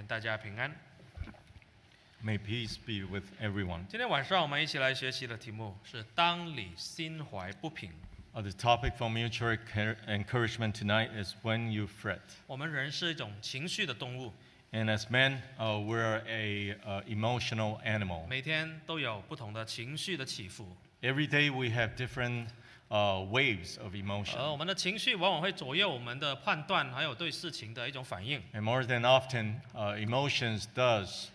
愿大家平安。 May peace be with everyone. 今天晚上我们一起来学习的题目是“当你心怀不平”。 The topic for mutual encouragement tonight is when you fret. 我们人是一种情绪的动物， And as men, we're a emotional animal. 每天都有不同的情绪的起伏， Every day we have different waves of 而 emotion. 我们的情绪往往会左右我们的判断，还有对事情的一种反应。 And more than often, emotions does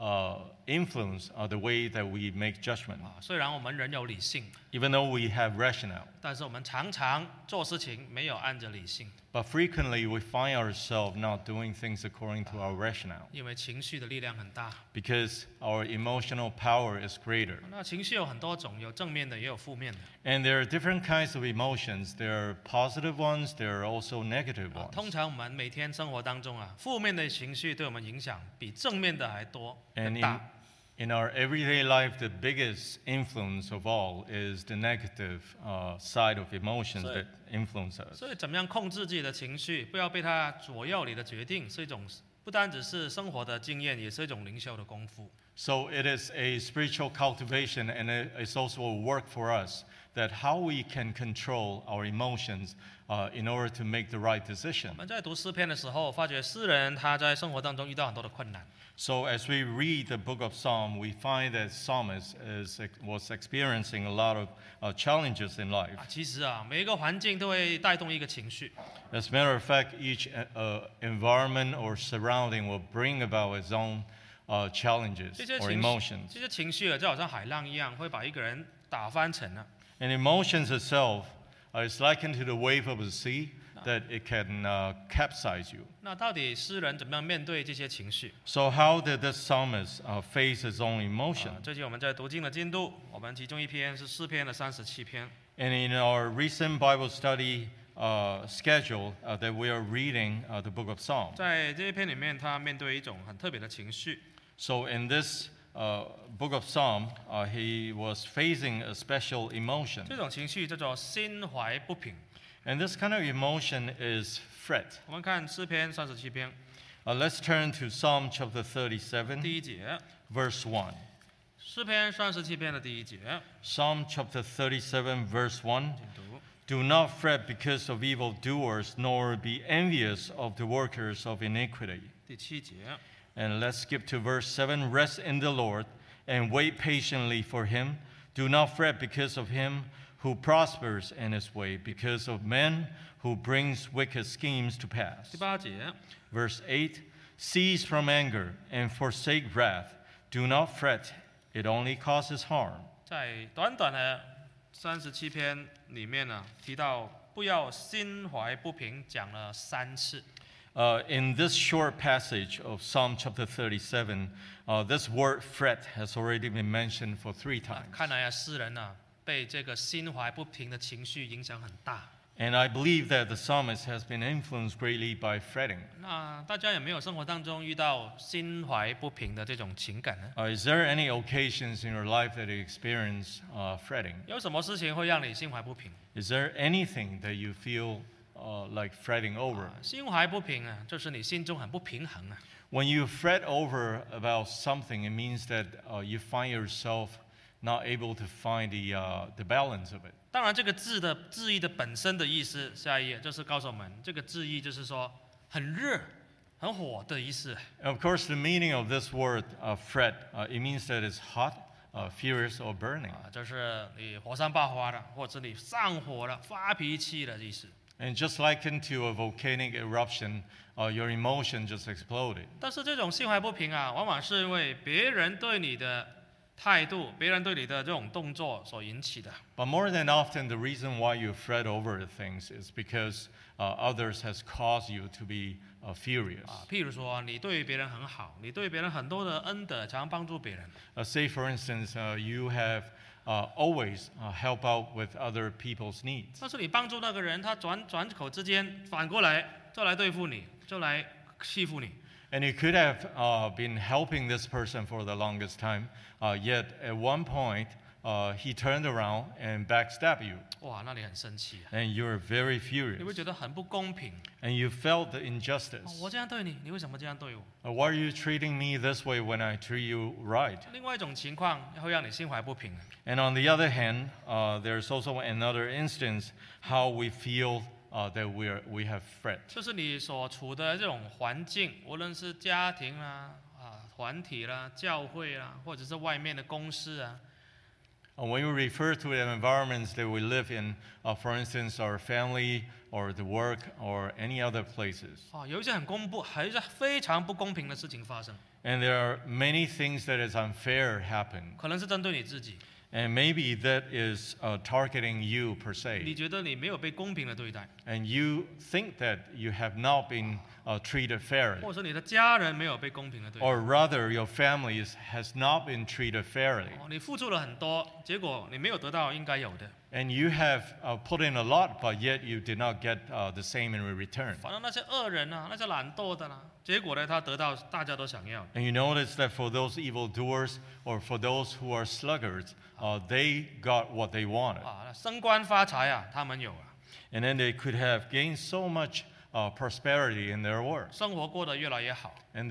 influence the way that we make judgment. 虽然我们人有理性， Even though we have rationale. 但是我们常常做事情没有按着理性， But frequently we find ourselves not doing things according to our rationale. 因为情绪的力量很大。 Because our emotional power is greater. 那情绪有很多种，有正面的，也有负面的。 And there are different kinds of emotions. There are positive ones, there are also negative 通 ones. 常我们每天生活当中负面的情绪对我们影响比正面的还多 And 更大。 in our everyday life, the biggest influence of all is the negative side of emotions So- that influence us. 所以，怎么样控制自己的情绪，不要被它左右你的决定，是一种不单只是生活的经验，也是一种灵修的功夫。 So it is a spiritual cultivation, and it's also a work for us that how we can control our emotions in order to make the right 我 decision. 们在读诗篇的时候，发觉诗人他在生活当中遇到很多的困难， So as we read the book of Psalm, we find that psalmist was experiencing a lot of challenges in life. 其实每一个环境都会带动一个情绪。 As a matter of fact, each environment or surrounding will bring about its own challenges 这些 or 情绪， emotions. 这些情绪就好像海浪一样，会把一个人打翻沉了。 And emotions itself is likened to the wave of the sea that it can capsize you. 那到底诗人怎么样面对这些情绪？ So how did this psalmist face his own emotion? 最近我们在读经的进度，我们其中一篇是诗篇的37篇。 And in our recent Bible study schedule that we are reading the book of Psalm. 在这一篇里面，他面对一种很特别的情绪。 So in this book of Psalm, he was facing a special emotion. 这种情绪叫做心怀不平。 And this kind of emotion is fret. 我们看诗篇37篇 Let's turn to Psalm chapter 37, 第一节， verse 1. 诗篇37篇的第一节， Psalm chapter 37, verse 1. 请读。 Do not fret because of evildoers, nor be envious of the workers of iniquity. 第7节， And let's skip to verse 7. Rest in the Lord and wait patiently for him. Do not fret because of him who prospers in his way, because of men who brings wicked schemes to pass. 第8节， Verse 8. Cease from anger and forsake wrath. Do not fret, it only causes harm. 在短短的37篇里面提到不要心怀不平，讲了3次。 In this short passage of Psalm chapter 37, this word fret has already been mentioned for 3 times. 看来诗人被这个心怀不平的情绪影响很大。 And I believe that the psalmist has been influenced greatly by fretting. 那大家有没有生活当中遇到心怀不平的这种情感呢？ Is there any occasions in your life that you experience fretting? 有什么事情会让你心怀不平？ Is there anything that you feel like fretting over? 心怀不平就是你心中很不平衡。 When you fret over about something, it means that you find yourself not able to find the balance of it. 当然，这个字的字义的本身的意思，下一页就是告诉我们，这个字义就是说很热、很火的意思。 And of course, the meaning of this word fret, it means that it's hot, furious, or burning. 就是你火山爆发了，或者你上火了、发脾气的意思。 And just likened to a volcanic eruption, your emotion just exploded. 但是这种心怀不平往往是因为别人对你的态度、别人对你的这种动作所引起的。 But more than often, the reason why you fret over things is because others has caused you to be furious. 譬如说，你对别人很好，你对别人很多的恩德，常常帮助别人。 Say, for instance, you have always help out with other people's needs. 但是你帮助那个人，他转口之间反过来就来对付你，就来欺负你。 And you could have been helping this person for the longest time, yet at one point he turned around and backstabbed you, 哇，那你很生气啊， and you're very 你会 furious, 觉得很不公平。 and you felt the 哦 injustice. 我这样对你，你为什么这样对我？ Why are you treating me this way when I treat you right? 另外一种情况会让你心怀不平啊。 And on the other hand, there's also another instance how we feel that we have fret. 就是你所处的这种环境，无论是家庭啦、团体啦、教会啦，或者是外面的公司啊， When you refer to the environments that we live in, for instance, our family or the work or any other places, 有一些还是非常不公平的事情发生， and there are many things that is unfair happen, 可能是针对你自己， and maybe that is targeting you per 你 se, 觉得你没有被公平的对待， and you think that you have not been treated fairly, 或者是你的家人没有被公平的对待， or rather your family has not been treated fairly, 你付出了很多，结果你没有得到应该有的， and you have put in a lot, but yet you did not get the same in return. 反正那些恶人啊，那些懒惰的啦，结果呢，他得到大家都想要的。 And you notice that for those evildoers or for those who are sluggards, they got what they wanted. 升官发财啊，他们有啊， And then they could have gained so much prosperity in their work. 生活过得越来越好。 And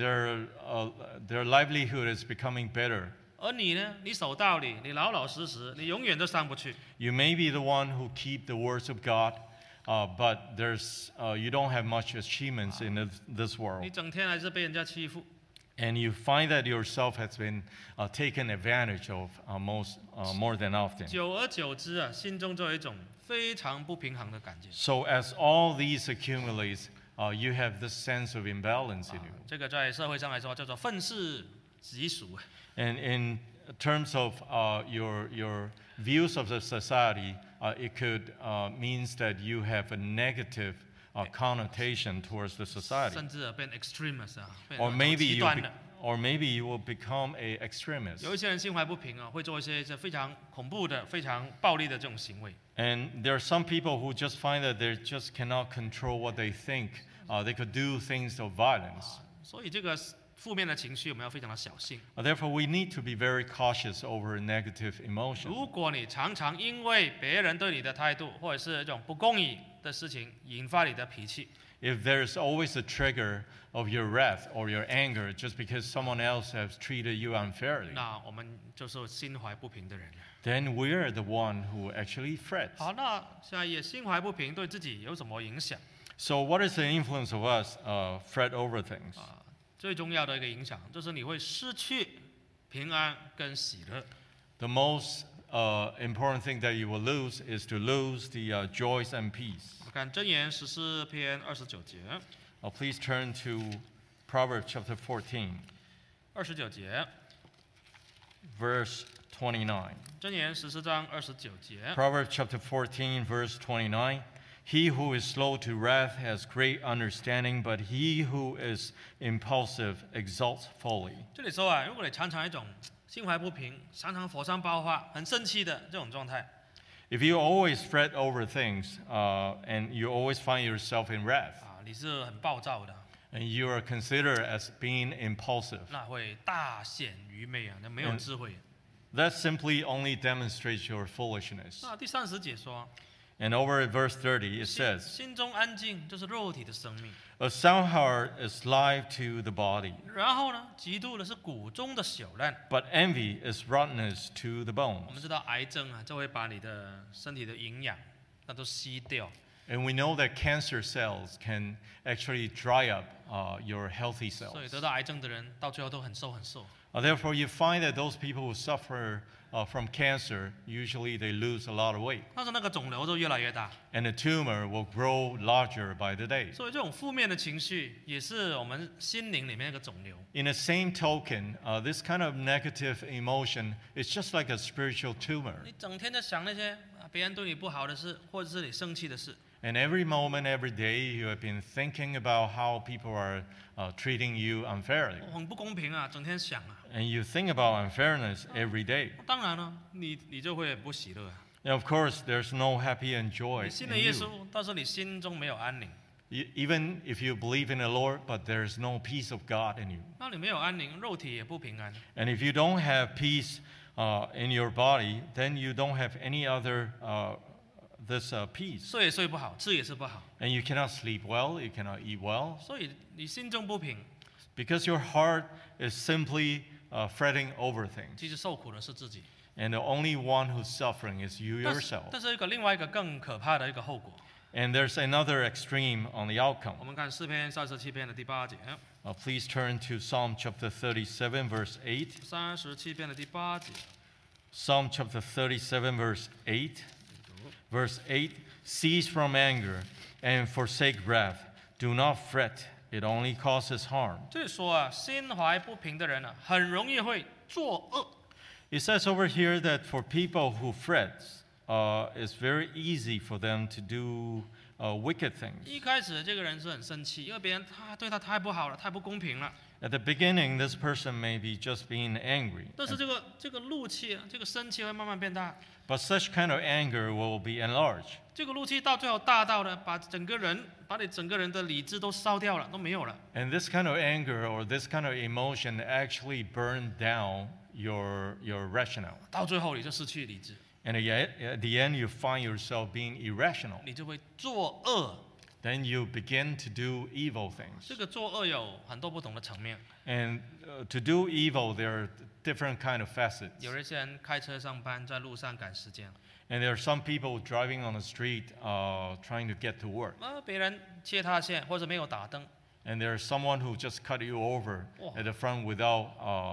their livelihood is becoming better. 而你呢，你守道理，你老老实实，你永远都上不去。 You may be the one who keep the words of God, but you don't have much achievements in this 你 world. 整天还是被人家欺负， And you find that yourself has been taken advantage of more than often. 久而久之啊，心中就有一种非常不平衡的感觉。 So as all these accumulates, you have this sense of imbalance in you. 这个在社会上来说叫做愤世嫉俗。 And in terms of your views of the society, it could means that you have a negative connotation towards the society, 甚至变 extremist 啊，变 or 成 maybe 极 you 端的。 or maybe you will become a extremist. 有一些人心怀不平啊，会做一些非常恐怖的、非常暴力的这种行为。 And there are some people who just find that they just cannot control what they think. They could do things of violence. 所以这个负面的情绪我们要非常的小心。 Therefore, we need to be very cautious over negative emotion. 如果你常常因为别人对你的态度，或者是这种不公义的事情，引发你的脾气， If there's always a trigger of your wrath or your anger just because someone else has treated you unfairly, 那我们就是心怀不平的人。 then we're the one who actually frets. 好，那下一页，心怀不平对自己有什么影响？ So, what is the influence of us fret over things? 最重要的一个影响就是你会失去平安跟喜乐。 The most important thing that you will lose is to lose the joys and peace. 我看箴言14篇29节 Please turn to Proverbs chapter 14, ，29节， verse 29. 箴言14章29节。 Proverbs chapter 14, verse 29. He who is slow to wrath has great understanding, but he who is impulsive exalts folly. 这里说啊，如果你常常一种心怀不平，常常火山爆发、很生气的这种状态， If you always fret over things and you always find yourself in wrath, 你是很暴躁的， and you are considered as being impulsive, 那会大显愚昧啊，那没有智慧。 that simply only demonstrates your foolishness. 那第30节说， And over at verse 30, it says, 心中安静就是肉体的生命， A sound heart is life to the body, 然后呢，嫉妒的是骨中的朽烂。 but envy is rottenness to the 我们 bones. 知道癌症啊，就会把你的身体的营养那都吸掉。 And we know that cancer cells can actually dry up your healthy 所以 cells. 得到癌症的人到最后都很瘦很瘦。 Therefore, you find that those people who suffer from cancer, usually they lose a lot of weight. 但是那个肿瘤就越来越大。 And the tumor will grow larger by the day. 所以这种负面的情绪也是我们心灵里面那个肿瘤。 In the same token, this kind of negative emotion is just like a spiritual tumor. 你整天在想那些别人对你不好的事，或者是你生气的事。 And every moment, every day, you have been thinking about how people are treating you unfairly. 很不公平啊，整天想啊。 And you think about unfairness every day. 当然了，你就会很不喜乐啊。 And of course, there's no happy and joy 你信 in 了耶 you. 稣，但是你心中没有安宁。 Even if you believe in the Lord, but there's no peace of God in you. 那你没有安宁，肉体也不平安。 And if you don't have peace in your body, then you don't have any other this peace. 睡也睡不好，吃也吃不好， And you cannot sleep well, you cannot eat well, 所以你心中不平， because your heart is simply fretting over things. 其实受苦的是自己。 And the only one who's suffering is you 但是 yourself. 但是另外一个更可怕的一个后果， And there's another extreme on the outcome. 我们看诗篇37篇的第8节， Please turn to Psalm chapter 37, verse 8. 37篇的第8节， Psalm chapter 37, verse 8. Verse 8, cease from anger and forsake wrath. Do not fret, it only causes harm. 这里说啊，心怀不平的人啊，很容易会作恶。 It says over here that for people who fret, it's very easy for them to do wicked things. 一开始这个人是很生气，因为别人对他太不好了，太不公平了。 At the beginning, this person may be just being angry. 但是这个怒气，这个生气会慢慢变大。 But such kind of anger will be enlarged. 这个怒气到最后大到呢，把你整个人的理智都烧掉了，都没有了。 And this kind of anger or this kind of emotion actually burn down your rationale. 到最后你就失去理智， And at the end, you find yourself being irrational. 你就会作恶。 Then you begin to do evil 这 things. 个作恶有很多不同的层面。 And to do evil, there are different kind of facets. 有一些人开车上班，在路上赶时间， And there are some people driving on the street trying to get to work. 别人切他线或者没有打灯， And there's someone who just cut you over Oh. at the front without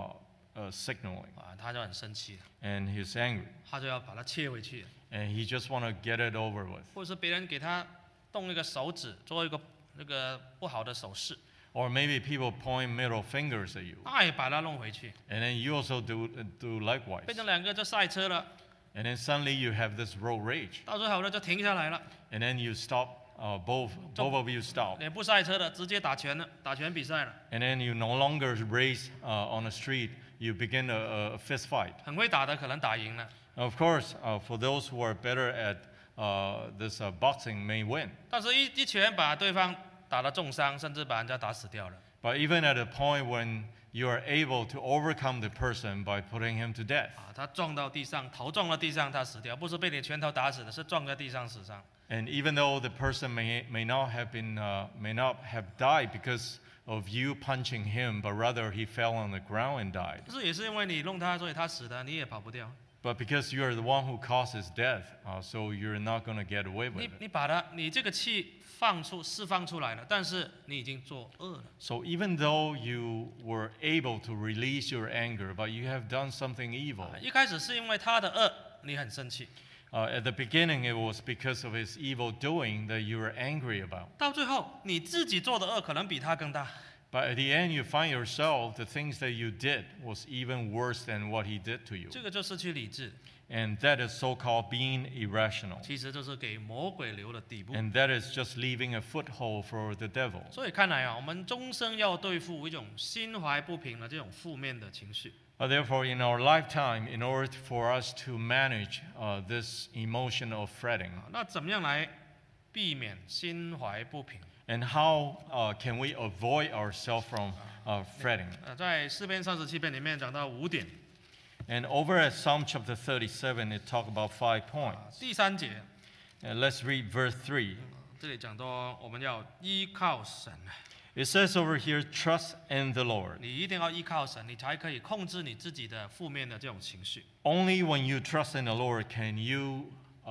signaling. 他就很生气， And he's angry. 他就要把它切回去， And he just want to get it over with. 或者是别人给他动一个手指，做一个那个不好的手势， Or maybe people point middle fingers at you. 他也把它弄回去， And then you also do likewise. 变成两个就赛车了， And then suddenly you have this road rage. 到最后呢就停下来了， And then you stop, both of you stop. 也不赛车了，直接打拳了，打拳比赛了， And then you no longer race on the street. You begin a fist fight. 很会打的可能打赢了， Of course, for those who are better at this boxing may win. 但是一拳把对方打得重伤，甚至把人家打死掉了。 But even at a point when you are able to overcome the person by putting him to death. 他撞到地上，头撞到地上，他死掉，不是被你拳头打死的，是撞在地上死伤。 And even though the person may not have died because of you punching him, but rather he fell on the ground and died. 但是也是因为你弄他，所以他死的，你也跑不掉。 But because you are the one who causes death, so you're not going to get away with it. 你把你这个气释放出来了，但是你已经作恶了。 So even though you were able to release your anger, but you have done something evil. 一开始是因为他的恶，你很生气， At the beginning, it was because of his evil doing that you were angry about. 到最后你自己做的恶可能比他更大。 But at the end, you find yourself, the things that you did was even worse than what he did to you. 这个就失去理智， And that is so-called being irrational. 其实就是给魔鬼留的地步。 And that is just leaving a foothold for the devil. 所以看来啊，我们终生要对付一种心怀不平的这种负面的情绪。 Therefore, in our lifetime, in order for us to manage this emotion of fretting, 那怎么样来避免心怀不平？ and how can we avoid ourselves from fretting? 在诗篇37篇里面讲到5点。 And over at Psalm chapter 37, it talks about 5 points. 第3节， Let's read verse 3. 这里讲到我们要依靠神， It says over here, trust in the Lord. 你一定要依靠神，你才可以控制你自己的负面的这种情绪。 Only when you trust in the Lord can you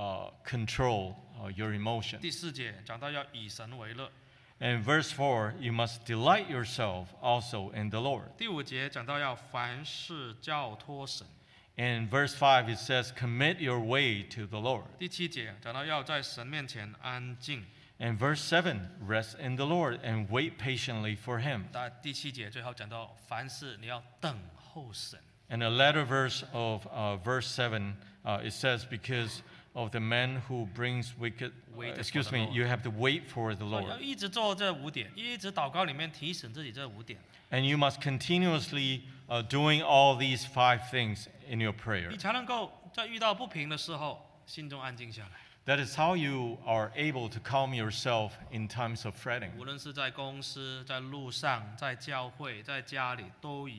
control your emotion. 第4节讲到要以神为乐。 And verse 4, you must delight yourself also in the Lord. 第5节讲到要凡事交托神。 In verse 5, it says, commit your way to the Lord. 第7节讲到要在神面前安静。 And verse 7, rest in the Lord and wait patiently for him. 第7节最后讲到凡事你要等候神。 And the latter verse of verse 7, it says, because of the man who brings wicked, Wait for excuse the me, Lord. you have to wait for the 所以要 Lord. 一直做这5点，一直祷告里面提醒自己这5点。 And you must continuously doing all these 5 things in your prayer. 你才能够在遇到不平的时候，心中安静下来。 That is how you are able to calm yourself in times of fretting. 无论是在公司、在路上、在教会、在家里，都一样。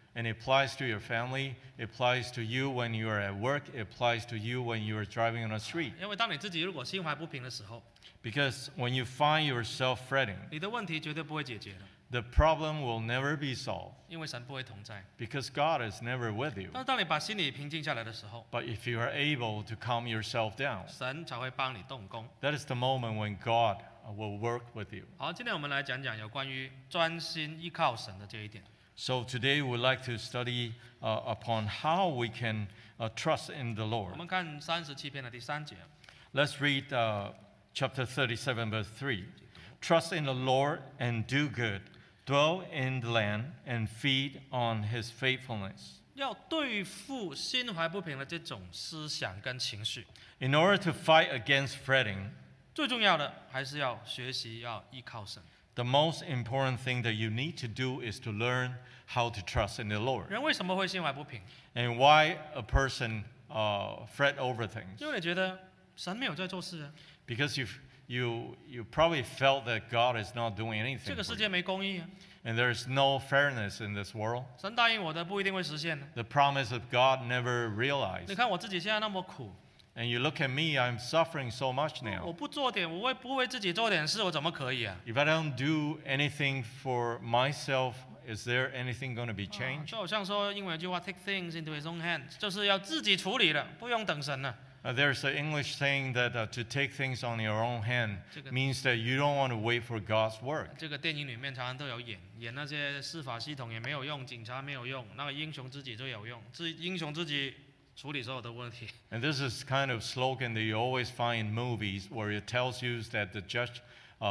And it applies to your family, it applies to you when you are at work, it applies to you when you are driving on the street. 因为当你自己如果心怀不平的时候， Because when you find yourself fretting, 你的问题绝对不会解决的， the problem will never be solved 因为神不会同在。 because God is never with you. 但是当你把心里平静下来的时候， But if you are able to calm yourself down, 神才会帮你动工。 that is the moment when God will work with you. 好，今天我们来讲讲有关于专心依靠神的这一点。 So today we'd like to study upon how we can trust in the 我 Lord. 们看37篇的第3节， Let's read chapter 37, verse 3. Trust in the Lord and do good. Dwell in the land and feed on his faithfulness. 要对付心怀不平的这种思想跟情绪， In order to fight against fretting, 最重要的还是要学习要依靠神。 the most important thing that you need to do is to learn how to trust in the Lord. 人为什么会心怀不平？ And why a person fret over things? 因为你觉得神没有在做事啊， Because you probably felt that God is not doing 这 anything 个 for 世 you. 界没公义啊， And there's no fairness in this world. 神答应我的不一定会实现的。 The promise of God never 你 realized. 看我自己现在那么苦， And you look at me, I'm suffering so much 我 now. 不做点，我不为自己做点事，我怎么可以啊？ If I don't do anything for myself, is there anything going to be changed? 就好像说英文有句话 ，take things into his own hands，就是要自己处理了，不用等神了。 There's an English saying that to take things on your own hand 这个 means that you don't want to wait for God's work. 这个电影里面常常都有演那些司法系统也没有用，警察没有用，那个英雄自己最有用，英雄自己处理所有的问题。 And this is kind of slogan that you always find in movies where it tells you that the judge,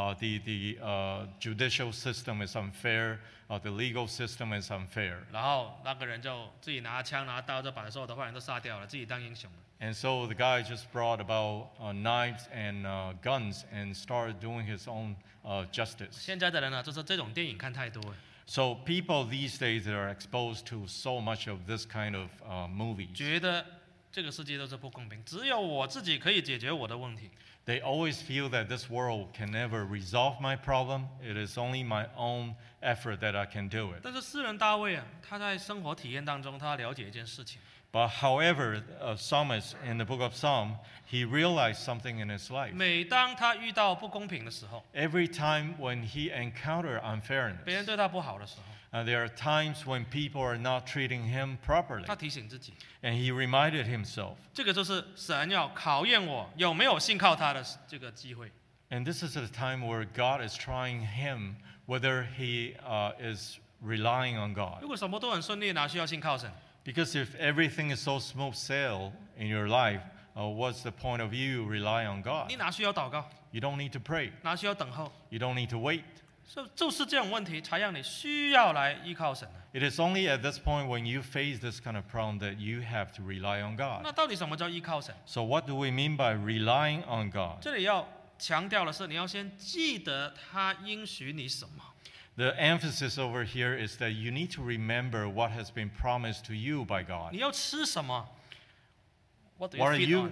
the judicial system is unfair, the legal system is unfair. 然后那个人就自己拿枪拿刀就把所有的坏人都杀掉了，自己当英雄了。 And so the guy just brought about knives and guns and started doing his own justice. 现在的人呢，就是这种电影看太多了， So people these days that are exposed to so much of this kind of movies, 觉得这个世界都是不公平，只有我自己可以解决我的问题。 they always feel that this world can never resolve my problem. It is only my own effort that I can do it. 但是诗人大卫啊，他在生活体验当中，他了解一件事情， But however, a psalmist in the book of Psalm, he realized something in his life. 每当他遇到不公平的时候， Every time when he encountered 别人 unfairness, 对他不好的时候， there are times when people are not treating him properly. 他提醒自己， And he reminded himself. 这个就是神要考验我有没有信靠他的这个机会。 And this is a time where God is trying him whether he is relying on 如 God. 果什么都很顺利，哪需要信靠神？ Because if everything is so smooth sail in your life, what's the point of you relying on 你 God? 哪需要祷告？ You don't need to pray. 哪需要等候？ You don't need to wait. 就是这种问题，才让你需要来依靠神的。 It is only at this point when you face this kind of problem that you have to rely on 那 God. 到底什么叫依靠神？ So what do we mean by relying on God? 这里要强调的是，你要先记得他应许你什么。 The emphasis over here is that you need to remember what has been promised to you by 你 God. 要吃什么？What do you What are feed you? on？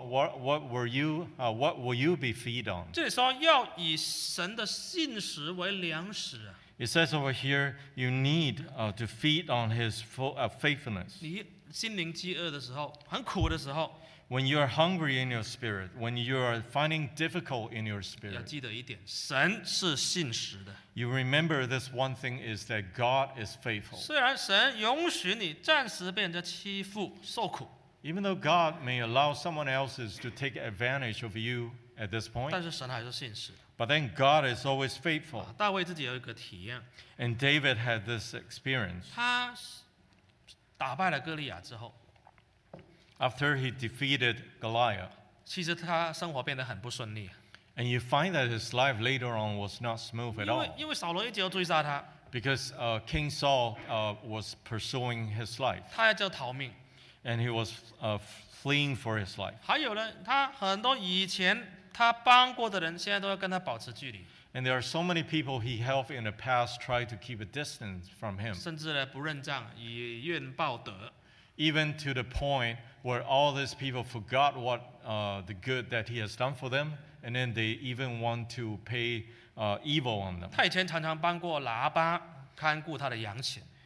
What will you be feed on? 这里说要以神的信实为粮食啊。 It says over here, you need to feed on His faithfulness. 你心灵饥饿的时候，很苦的时候， When you are hungry in your spirit, when you are finding difficult in your 要 spirit, 记得一点，神是信实的。 you remember this one thing is that God is faithful. 虽然神允许你暂时被人家欺负、受苦， Even though God may allow someone else's to take advantage of you at this 但 point, 是神还是信实的。 but then God is always faithful. 大卫自己有一个体验， And David had this experience. 他打败了歌利亚之后， After he defeated Goliath, 其实他生活变得很不顺利， and you find that his life later on was not smooth at 因 all. 为扫罗一直要追杀他， Because King Saul was pursuing his life, 他要就逃命。 and he was fleeing for his life. 还有呢，他很多以前他帮过的人，现在都要跟他保持距离， And there are so many people he helped in the past try to keep a distance from him, 甚至呢不认账，以怨报德。 even to the point where all these people forgot what the good that he has done for them, and then they even want to pay evil on them. 他以前常常帮过喇叭看顾他的羊群，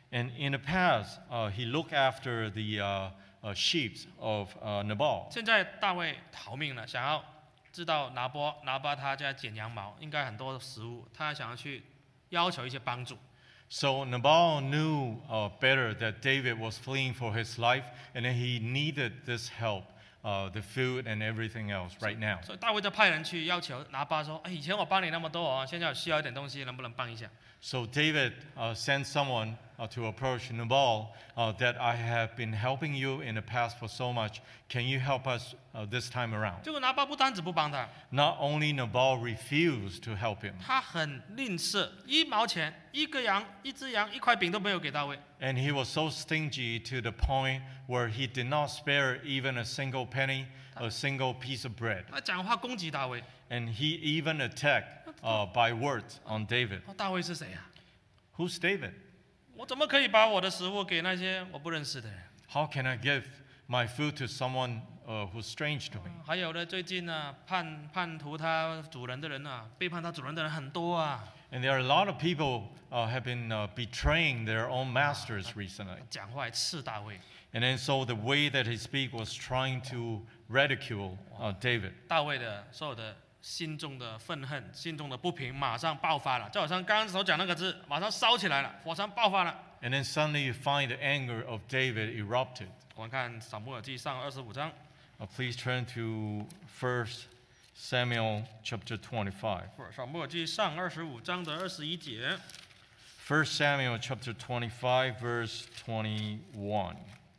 And in the past, he looked after the sheep of Nabal. 现在大卫逃命了，想要知道拿巴他在剪羊毛，应该很多食物，他想要去要求一些帮助。 So Nabal knew better that David was fleeing for his life, and that he needed this help, the food and everything else right now. 所以大卫就派人去要求拿巴说：“哎，以前我帮你那么多哦，现在需要一点东西，能不能帮一下？” So David sent someone to approach Nabal that I have been helping you in the past for so much. Can you help us this time around? 结果拿巴不单止不帮他， Not only Nabal refused to help him, 他很吝啬，1毛钱、一只羊、1块饼都没有给大卫。 and he was so stingy to the point where he did not spare even a single penny, a single piece of bread. 他讲话攻击大卫。 And he even attacked by words on David. 大卫是谁呀、 Who's David? 我怎么可以把我的食物给那些我不认识的人？ How can I give my food to someone who's strange to me? 还有的最近呢、叛徒他主人的人啊，背叛他主人的人很多啊， And there are a lot of people have been betraying their own masters recently. 讲话还刺大卫。 And then so the way that he speak was trying to ridicule David. 大卫的所有的心中的愤恨、心中的不平，马上爆发了，就好像刚刚所讲那个字，马上烧起来了，火山爆发了。 And then suddenly you find the anger of David erupted. 我们看撒母耳记上25章， Please turn to 1 Samuel chapter 25. 撒母耳记上25章的21节。 1 Samuel chapter 25, verse 21.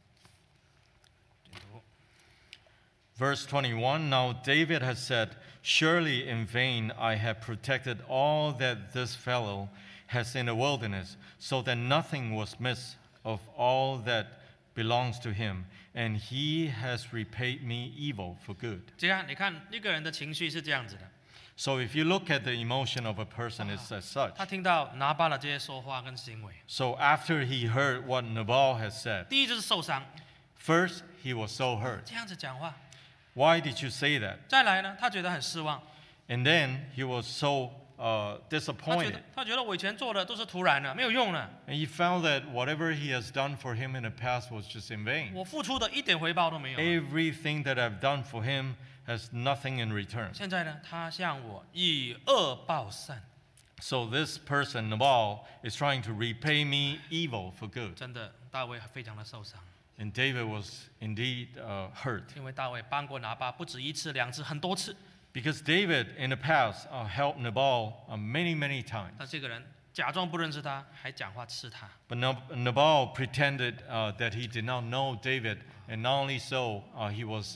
Verse 21, Now David has said, Surely in vain I have protected all that this fellow has in the wilderness, so that nothing was missed of all that belongs to him, and he has repaid me evil for good. 这样，你看一个人的情绪是这样子的， So if you look at the emotion of a person, it's as such. 他听到拿巴的这些说话跟行为， So after he heard what Nabal has said, 第一就是受伤， first he was so hurt. 这样子讲话。 Why did you say that? 再来呢，他觉得很失望， And then he was so 他 disappointed. 觉得我以前做的都是徒然的，没有用的， And he found that whatever he has done for him in the past was just in vain. 我付出的一点回报都没有。 Everything that I've done for him has nothing in return. 现在呢，他向我以恶报善， So this person, Nabal, is trying to repay me evil for good. 真的，大卫非常的受伤， And David was indeed hurt. 因为大卫帮过拿巴不止1次、2次，很多次。 Because David in the past helped Nabal many, many times. 但这个人假装不认识他，还讲话刺他。 But Nabal pretended that he did not know David, and not only so, he was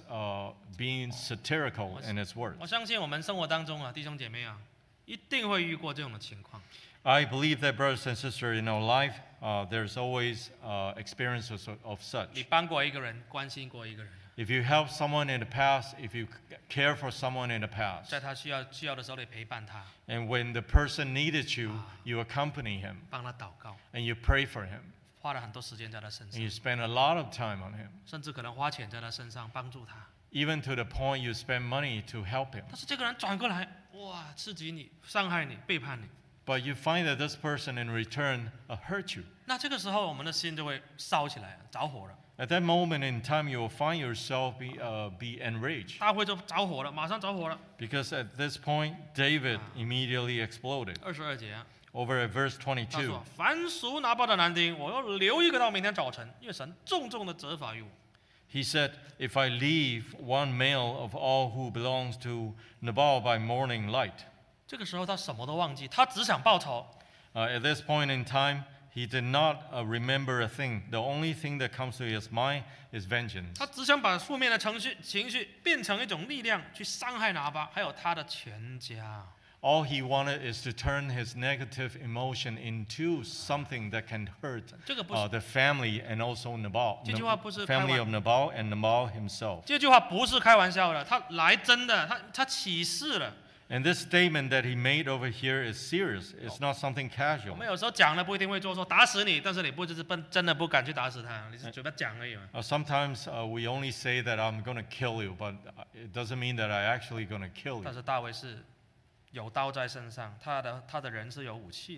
being satirical in his words. 我相信我们生活当中啊，弟兄姐妹啊，一定会遇过这种的情况。 I believe that, brothers and sisters, in our life, there's always experiences of 你 such. 帮过一个人，关心过一个人， If you help someone in the past, if you care for someone in the past, 在他需要的时候，你陪伴他， and when the person needed you, you accompany him 帮他祷告， and you pray for him, 花了很多时间在他身 and 上， you spend a lot of time on him, 甚至可能花钱在他身上帮助他。 even to the point you spend money to help him. 但是这个人转过来，哇，刺激你，伤害你，背叛你。 But you find that this person in return hurt you. 那这个时候，我们的心就会烧起来，着火了。 At that moment in time, you will find yourself be enraged. 大卫就着火了，马上着火了。 Because at this point, David immediately exploded. 22节啊， Over at verse 他 22, 说：“凡属拿巴的男丁，我要留一个到明天早晨，因为神重重的责罚于我。 he said, If I leave one male of all who belongs to Nabal by morning light. ” 这个时候他什么都忘记，他只想报仇。 At this point in time, he did not remember a thing. The only thing that comes to his mind is vengeance. 他只想把负面的情绪变成一种力量，去伤害拿巴，还有他的全家。 All he wanted is to turn his negative emotion into something that can hurt 这个不是 the family and also Nabal, 这句话不是 family 开 of Nabal and Nabal himself. 这句话不是开玩笑的，他来真的，他起誓了。 And this statement that he made over here is serious. It's not something 我 casual. 们有时候讲了不一定会做，说打死你，但是你不就是真的不敢去打死他，你是嘴巴讲而已嘛。 Sometimes we only say that I'm going to kill you, but it doesn't mean that I actually going to kill 但 you. 是大卫是有刀在身上，他的人是有武器的。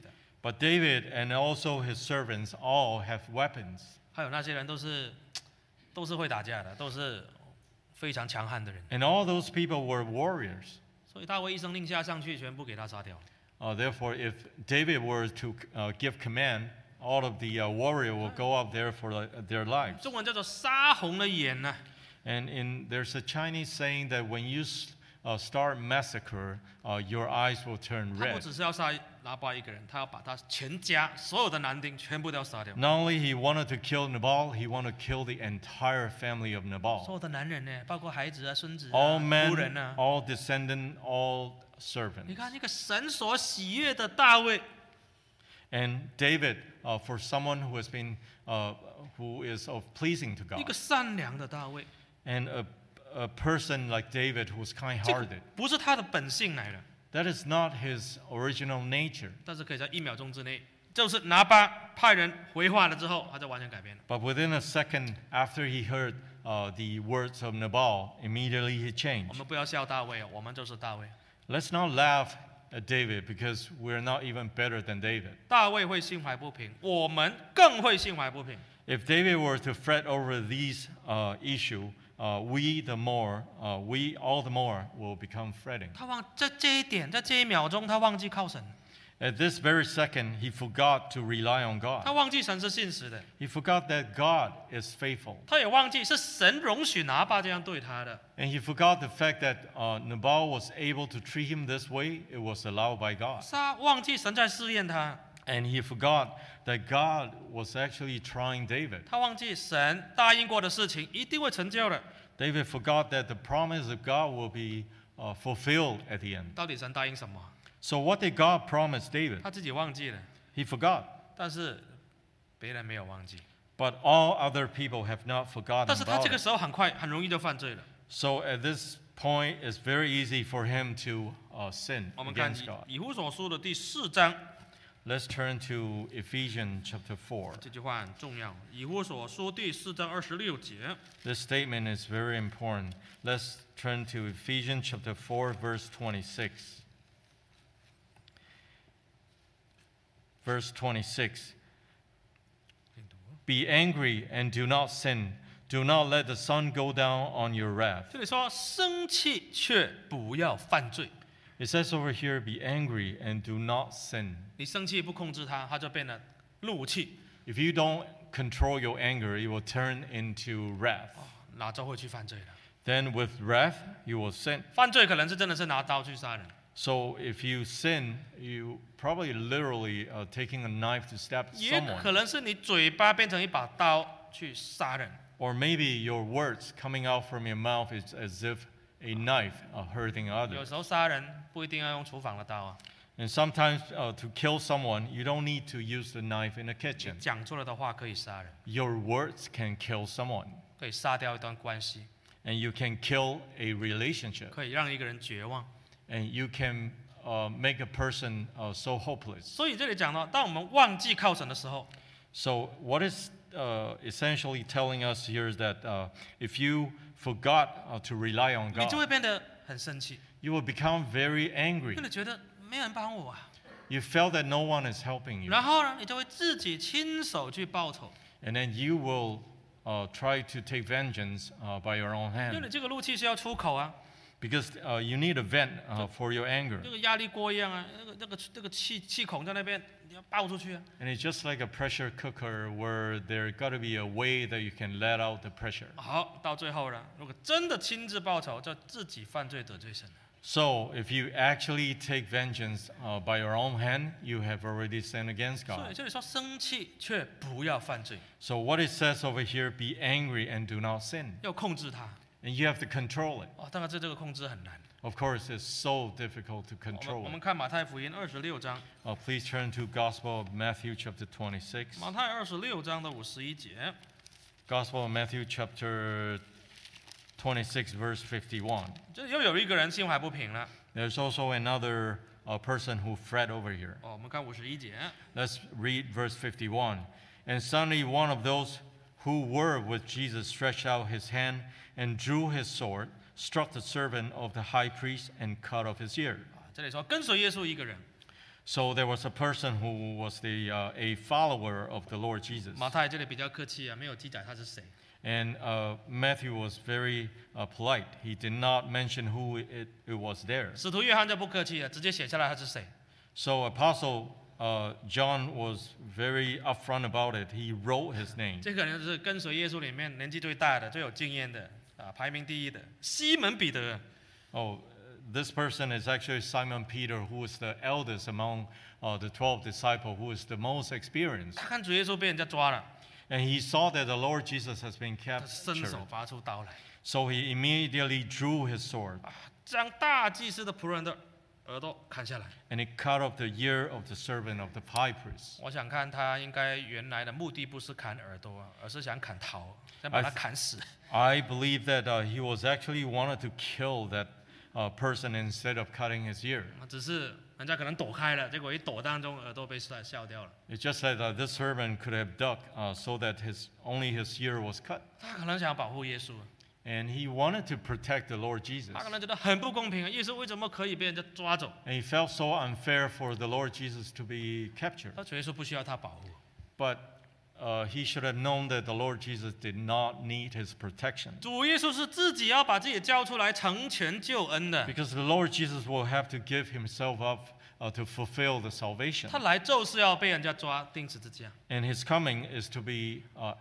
But David and also his servants all have weapons. 还有那些人都是会打架的，都是非常强悍的人。 And all those people were warriors. 所以大卫一声令下上去，全部给他杀掉。 Therefore, if David were to give command, all of the warrior will go up there for their lives. 中文叫做杀红了眼呐、 And there's a Chinese saying that when you start massacre, your eyes will turn 他不 red. 只是要杀拿巴一个人，他要把他全家所有的男丁全部都要杀掉。 Not only he wanted to kill Nabal, he wanted to kill the entire family of 所 Nabal. 有的男人呢，包括孩子啊、孙子 All 啊、仆人 men, 啊。 all descendant, all 你 servants. 看那个神所喜悦的大卫， And David, for someone who has been, who is of pleasing to 一 God, 个善良的大卫， and a person like David who's 这个 kind-hearted, 不是他的本性来的， that is not his original nature. 但是可以在1秒钟之内，就是拿巴派人回话了之后，他就完全改变了。 But within a second after he heard the words of Nabal, immediately he 我 changed. 们不要笑大卫哦，我们就是大卫。 Let's not laugh at David because we're not even better than David. 大卫会心怀不平，我们更会心怀不平。 If David were to fret over these issue, we all the more will become fretting. 他在这一点，在这1秒钟，他忘记靠神， At this very second, he forgot to rely on 他 God. 忘记神是信实的， He forgot that God is faithful. 他也忘记是神容许拿巴这样对他的。 And he forgot the fact that Nabal was able to treat him this way. It was allowed by God. 忘记神在试验他， And he forgot that God was actually trying David. 他忘记神答应过的事情一定会成就的。 David forgot that the promise of God will be fulfilled at the end. 到底神答应什么？ So what did God promise David? 他自己忘记了， He forgot. 但是别人没有忘记。 But all other people have not forgotten 但是他 about 这个 it. 时候很容易就犯罪了。 So at this point, it's very easy for him to sin 我们看 against God. 以弗所书的第4章， Let's turn to Ephesians chapter 4. 这句话很重要。以弗所书第4章26节， This statement is very important. Let's turn to Ephesians chapter 4, verse 26. Verse 26. Be angry and do not sin. Do not let the sun go down on your wrath. 这里说生气却不要犯罪。 It says over here, be angry and do not sin. 你生气不控制它，它就变得怒气， If you don't control your anger, it will turn into wrath. 哪就会去犯罪了。 Then with wrath, you will sin. 犯罪可能是真的是拿刀去杀人， So if you sin, you probably literally taking a knife to stab 也 someone. 可能是你嘴巴变成一把刀去杀人。 Or maybe your words coming out from your mouth is as if a knife hurting 有 others. 时候杀人不一定要用厨房的刀啊， And sometimes to kill someone, you don't need to use the knife in the 你 kitchen. 讲出来的话可以杀人， Your words can kill someone. 可以杀掉一段关系， And you can kill a relationship. 可以让一个人绝望。 And you can make a person so hopeless. 所以这里讲到，当我们忘记靠神的时候， So what is essentially telling us here is that if you forgot to rely on 你就会 God, 变得很生气， you will become very 因 angry. 为你觉得没人帮我啊， You felt that no one is helping you. 然后呢，你就会自己亲手去报仇， And then you will try to take vengeance by your own 因为你 hand. 这个怒气是要出口啊， Because you need a vent for your anger. 那个压力锅一样啊，那个气孔在那边，你要爆出去啊。 And it's just like a pressure cooker where there got to be a way that you can let out the pressure. 好，到最后了，如果真的亲自报仇，就自己犯罪得罪神了。 So if you actually take vengeance by your own hand, you have already sinned against 所以 God. 这里说生气却不要犯罪， So what it says over here, be angry and do not sin. 要控制它。 And you have to control it. 哦，当然这个控制很难。 Of course, it's so difficult to 我 control 们 it. 看马太福音26章， Please turn to Gospel of Matthew chapter 26. 马太26章的51节， Gospel of Matthew chapter 26 verse 51. 这又有一个人心怀不平了。 There's also another person who fret over here. 哦，我们看51节， Let's read verse 51. And suddenly one of those who were with Jesus stretched out his hand and drew his sword, struck the servant of the high priest, and cut off his ear. 这里说跟随耶稣一个人， So there was a person who was a follower of the Lord Jesus. 马太这里比较客气啊，没有记载他是谁。 And Matthew was very polite. He did not mention who it was there. 使徒约翰就不客气了，直接写下来他是谁。 So Apostle John was very upfront about it. He wrote his name. 这个人就是跟随耶稣里面年纪最大的、最有经验的啊，排名第一的西门彼得。 Oh, this person is actually Simon Peter, who is the eldest among the 12 disciples, who is the most experienced. 他看主耶稣被人家抓了， And he saw that the Lord Jesus has been 他伸 captured. 手拔出刀来， So he immediately drew his sword 将大祭司的仆人的耳朵砍下来。 and he cut off the ear of the servant of the high priest. 我想看他应该原来的目的不是砍耳朵，而是想砍头，想把他砍死。 I believe that he was actually wanted to kill that person instead of cutting his ear. 只是人家可能躲开了，结果一躲当中耳朵被笑掉了。 It's just that this servant could have ducked so that only his ear was cut. 他可能想保护耶稣， And he wanted to protect the Lord Jesus. 他可能觉得很不公平，耶稣为什么可以被人家抓走？ And he felt so unfair for the Lord Jesus to be captured. 他主耶稣不需要他保护， But he should have known that the Lord Jesus did not need his protection. 主耶稣是自己要把自己交出来成全救恩的。 Because the Lord Jesus will have to give himself up to fulfill the salvation. 他来就是要被人家抓钉十字架。 And his coming is to be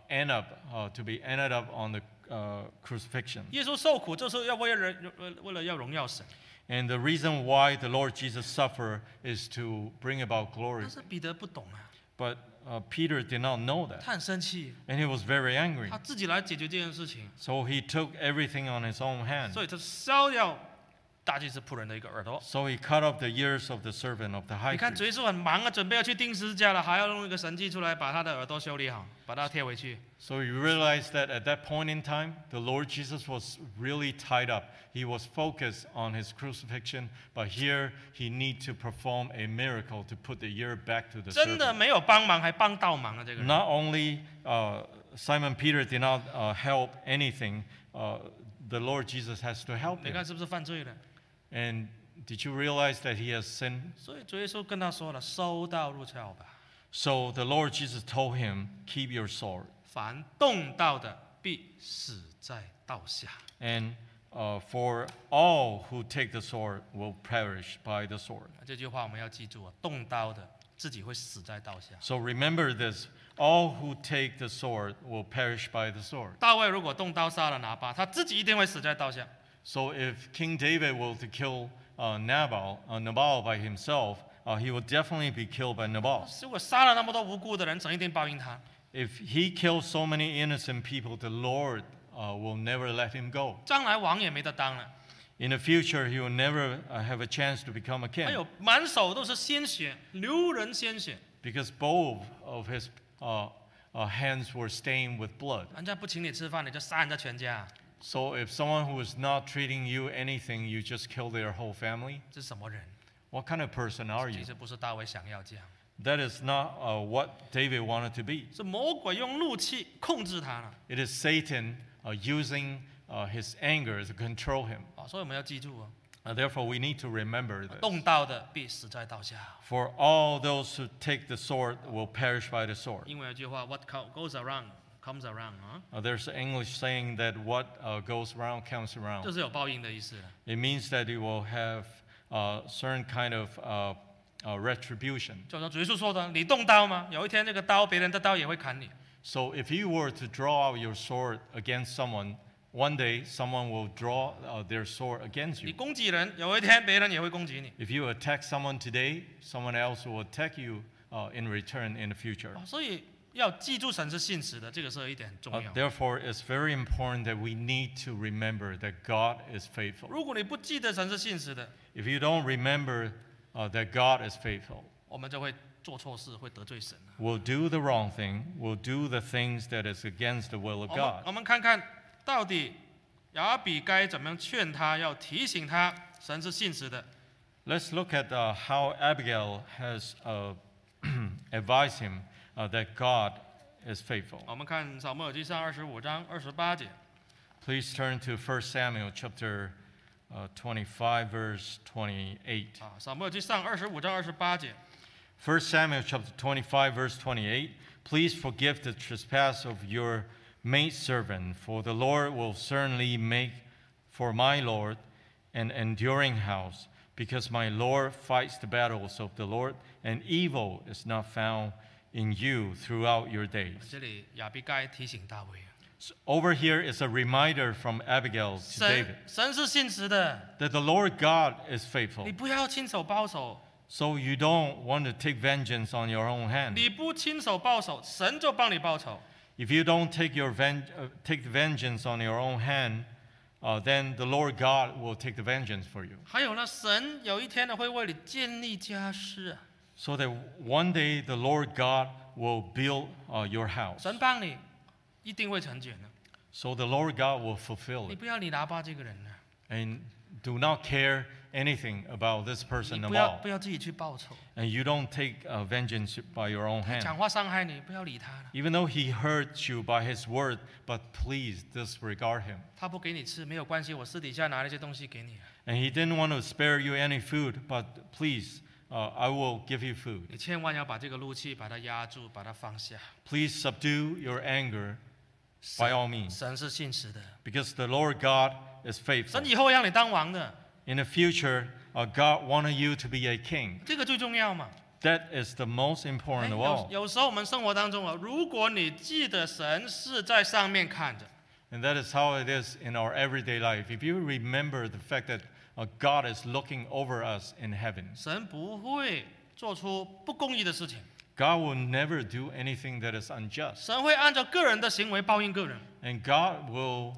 ended up on the crucifixion. 耶稣受苦就是要为了要荣耀神。 And the reason why the Lord Jesus suffered is to bring about glory. 但是彼得不懂啊， But Peter did not know that. 他很生气， And he was very angry. 他自己来解决这件事情， So he took everything on his own hand. 所以他烧掉大祭司仆人的一个耳朵。 So he cut off the ears of the servant of the 你 high 看，主 priest. 耶稣很忙啊，准备要去钉十字架了，还要用一个神迹出来把他的耳朵修理好，把它贴回去。 So you realize that at that point in time, the Lord Jesus was really tied up. He was focused on his crucifixion, but here he needs to perform a miracle to put the ear back to the 真的 servant. 没有帮忙，还帮倒忙啊！这个人。 Not only Simon Peter did not help anything, the Lord Jesus has to help 你 him. 看是不是犯罪了？ And did you realize that he has sinned? 所以主耶稣跟他说了：“收到入鞘吧， So the Lord Jesus told him, keep your sword. 凡动刀的必死在刀下。 And for all who take the sword will perish by the sword. ” 这句话我们要记住啊，动刀的自己会死在刀下。 So remember this, all who take the sword will perish by the sword. 大卫如果动刀杀了拿巴，他自己一定会死在刀下。 So if King David were to kill Nabal by himself, he would definitely be killed by Nabal. 如果杀了那么多无辜的人，神一定报应他。 If he kills so many innocent people, the Lord will never let him go. 将来王也没得当了。 In the future, he will never have a chance to become a 还 king 有满手都是鲜血，流人鲜血， because both of his hands were stained with blood. 人家不请你吃饭，你就杀人家全家， So if someone who is not treating you anything, you just kill their whole family, 这是什么人？ what kind of person are 其 you? 实不是大卫想要这样， That is not what David wanted to be. 是魔鬼用怒气控制他了。 It is Satan using his anger to control him. 所以我们要记住啊， Therefore, we need to remember this. 动刀的必死在刀下。 For all those who take the sword will perish by the sword. 英文有句话，What goes around comes around 啊， There's an English saying that what goes around comes 就 around. 是有报应的意思了。 It means that you will have certain kind of retribution. 就像主耶稣说的，你动刀吗？有一天这个刀，别人的刀也会砍你。 So if you were to draw out your sword against someone, one day someone will draw their sword against 你 you. 攻击人，有一天别人也会攻击你。 If you attack someone today, someone else will attack you in return in the future. 所以要记住神是信实的，这个是一点很重要。 Therefore, it's very important that we need to remember that God is faithful. 如果你不记得神是信实的， If you don't remember that God is faithful, 我们就会做错事，会得罪神。 we'll do the wrong thing, we'll do the things that is against the will of 我 God. 们看看到底亚比该怎么样劝他，要提醒他神是信实的。 Let's look at how Abigail has advised him that God is faithful. 我们看撒母耳记上25章28节， Please turn to 1 Samuel chapter 25, verse 28. 撒母耳记上25章28节， 1 Samuel chapter 25, verse 28. Please forgive the trespass of your maidservant, for the Lord will certainly make for my Lord an enduring house, because my Lord fights the battles of the Lord, and evil is not found in you throughout your days. 这里亚比该提醒大卫， So over here is a reminder from Abigail to 神 David 神是信实的， that the Lord God is faithful. 你不要亲手报仇， So you don't want to take vengeance on your own hand. 你不亲手报仇，神就帮你报仇。 If you don't take take vengeance on your own hand, then the Lord God will take the vengeance for you. 还有呢，神有一天呢会为你建立家室啊， So that one day the Lord God will build your house. 神帮你一定会成全的。 So the Lord God will fulfill 你 it. 不要你拿巴这个人呢， And do not care anything about this 你 person 不 at 要 all. 不要自己去报仇， And you don't take vengeance by your own 讲 hand. 话伤害你，不要理他了。 Even though he hurt you by his word, but please disregard him. 他不给你吃没有关系，我私底下拿那些东西给你。 And he didn't want to spare you any food, but please, I will give you food. 你千万要把这个怒气把它压住，把它放下。 Please subdue your anger by all means, 神是信实的， because the Lord God is faithful. 神以后会让你当王的， In the future, God wanted you to be a king. 这个最重要嘛。 That is the most 哎 important of 有 all. 有时候我们生活当中啊，如果你记得神是在上面看着， And that is how it is in our everyday life. If you remember the fact that God is looking over us in heaven, 神不会做出不公义的事情， God will never do anything that is unjust. 神会按照个人的行为报应个人。 And God will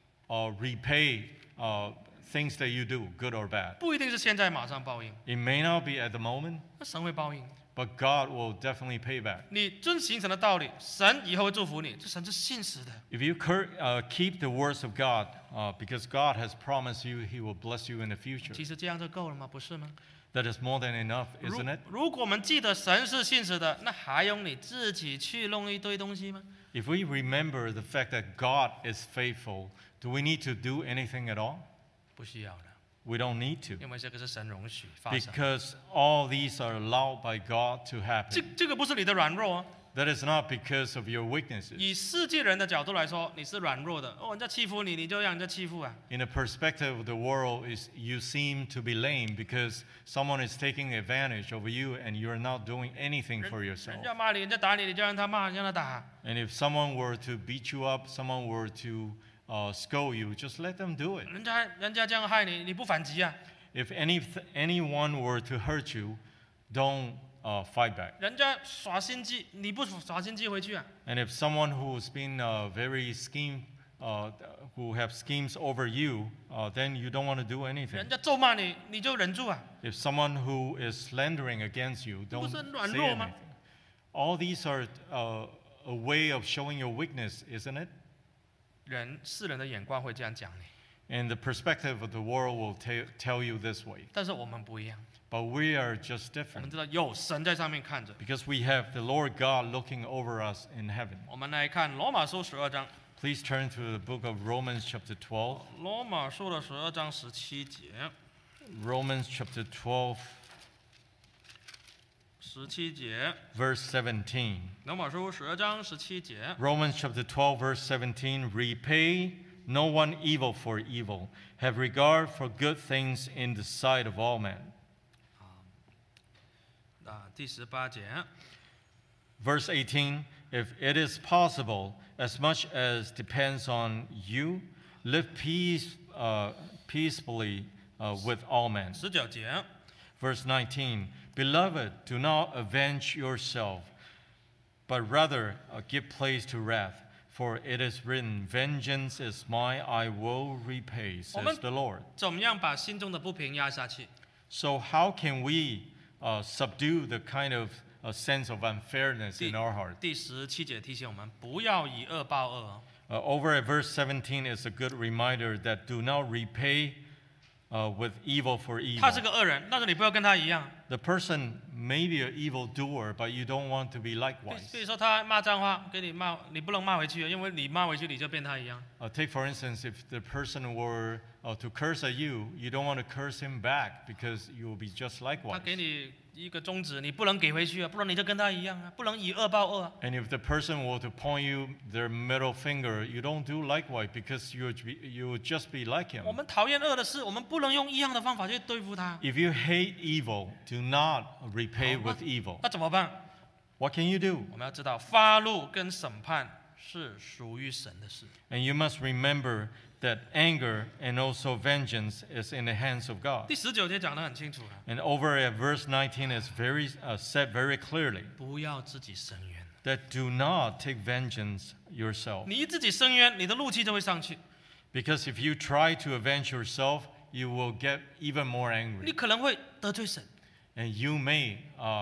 repay things that you do, good or bad. 不一定是现在马上报应， It may not be at the moment, 那神会报应。 but God will definitely pay back. 你遵行神的道理，神以后会祝福你，这神是信实的。 If you keep the words of God, because God has promised you He will bless you in the future, 其实这样就够了吗？不是吗？ that is more than enough, isn't it? 如果我们记得神是信实的，那还用你自己去弄一堆东西吗？ If we remember the fact that God is faithful, do we need to do anything at all? 不需要的， We don't need to, 因为这个是神容许发生。 because all these are allowed by God to 这 happen. 这个不是你的软弱啊。 That is not because of your weaknesses. 以世界人的角度来说，你是软弱的。哦，人家欺负你，你就让人家欺负啊。 In the perspective of the world, is you seem to be lame because someone is taking advantage of you and you're not doing anything for 人 yourself. 家骂你，人家打你，你就让他骂，让他打。 And if someone were to beat you up, someone were to scold you, just let them do it. 人家这样害你，你不反击啊？ If anyone were to hurt you, don't fight back. 人家耍心机，你不耍心机回去啊？ And if someone who's been who have schemes over you, then you don't want to do 人 anything. 家咒骂你，你就忍住啊？ If someone who is slandering against you, don't 不是 say 软弱吗？ anything. All these are a way of showing your weakness, isn't it? 世人的眼光会这样讲你， And the perspective of the world will tell you this way. 但是我们不一样， But we are just 我们 different 知道有神在上面看着。 because we have the Lord God looking over us in heaven. 我们来看罗马书12章， Please turn to the book of Romans chapter 12. 罗马书的12章17节 Romans chapter 12, ，17节， verse 17. 罗马书12章17节， Romans chapter 12, verse 17. Repay no one evil for evil. Have regard for good things in the sight of all men. 第18节， Verse 18. If it is possible, as much as depends on you, live peacefully with all men. 19节， Verse 19. Beloved, do not avenge yourself, but rather give place to wrath. For it is written, Vengeance is mine, I will repay, says the Lord. 怎么样把心中的不平压下去？ So how can we subdue the kind of sense of unfairness in our heart? 第17节提醒我们，不要以恶报恶。 Over at verse 17 is a good reminder that do not repay with evil for evil. 他是个恶人，但是你不要跟他一样。 The person may be an evil doer, but you don't want to be 比 likewise. 如说他骂脏话，给你骂，你不能骂回去，因为你骂回去你就变他一样。 Take for instance, if the person were to curse at you, you don't want to curse him back because you will be just 他 likewise. 给你一个宗旨，你不能给回去啊，不然你就跟他一样啊，不能以恶报恶啊。 And if the person were to point you their middle finger, you don't do likewise because you would just be like 我 him. 们讨厌恶的事，我们不能用一样的方法去对付他。 If you hate evil, do not repay 好， with evil. 那怎么办？ What can you do? 我们要知道，发怒跟审判是属于神的事。 And you must remember that anger and also vengeance is in the hands of God. 第19节讲得很清楚了， And over at verse 19 is said very clearly 不要自己伸冤。 that do not take vengeance yourself. 你一自己伸冤，你的怒气就会上去， Because if you try to avenge yourself, you will get even more 你 angry. 可能会得罪神， And you may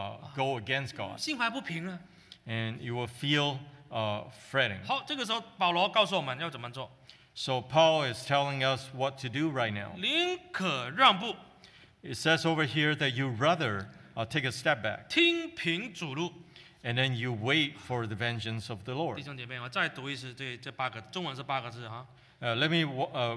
go against God. 心怀不平了。 And you will feel fretting. 好，这个时候保罗告诉我们要怎么做， So Paul is telling us what to do right now. 宁可让步， It says over here that you rather take a step back. 听凭主怒。 And then you wait for the vengeance of the 弟 Lord. 兄姐妹，我再读一次这8个，中文是8个字哈， Let me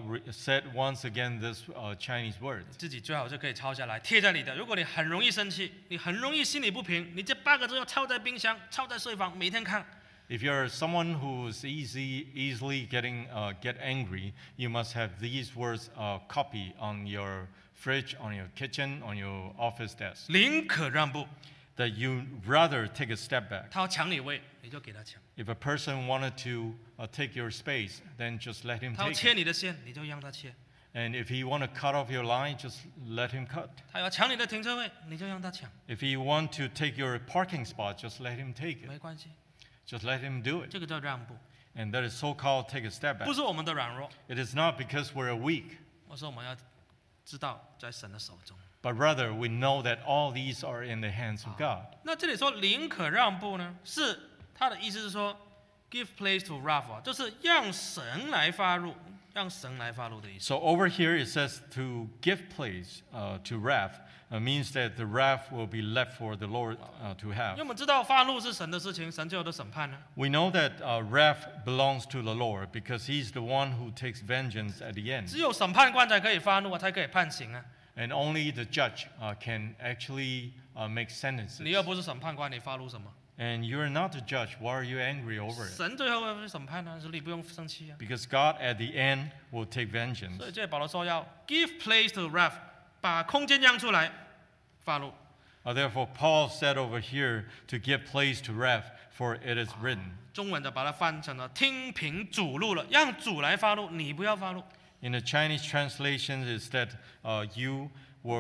say once again this Chinese word. 自己最好就可以抄下来，贴在你的。如果你很容易生气，你很容易心里不平，你这8个字要抄在冰箱，抄在睡房，每天看。 If you're someone who's easily get angry, you must have these words copy on your fridge, on your kitchen, on your office desk. 宁可让步， That you rather take a step back. 他要抢你位，你就给他抢； If a person wanted to take your space, then just let him 他要 take 切 it. 你的线，你就让他切； And if he want to cut off your line, just let him cut. 他要抢你的停车位，你就让他抢， If he want to take your parking spot, just let him take it. 没关系， Just let him do it. 这个叫让步， And that is so-called take a step 不 back. 是我们的软弱， It is not because we're weak, 我说我们要知道在神的手中。 but rather we know that all these are in the hands of God. 那这里说宁可让步呢，是他的意思是说 give place to wrath 啊，就是让神来发怒，让神来发怒的意思。 So over here it says to give place to wrath means that the wrath will be left for the Lord to 因为 have. 我们知道发怒是神的事情，神就有的审判呢。 We know that wrath belongs to the Lord because He's the one who takes vengeance at the end. 只有审判官才可以发怒啊，才可以判刑啊。 And only the judge can actually make 你又 sentences. 不是审判官，你发怒什么？ And you're not the judge. Why are you angry over it? 神最后会审判呢，所以你不用生气啊。 Because God at the end will take 所 vengeance. 以这保罗说要 give place to wrath，把空间让出来，发怒。 Therefore, Paul said over here to give place to wrath, for it is written. 中文的把它翻成了听凭主怒了，让主来发怒，你不要发怒。 In the Chinese translation, is that you'll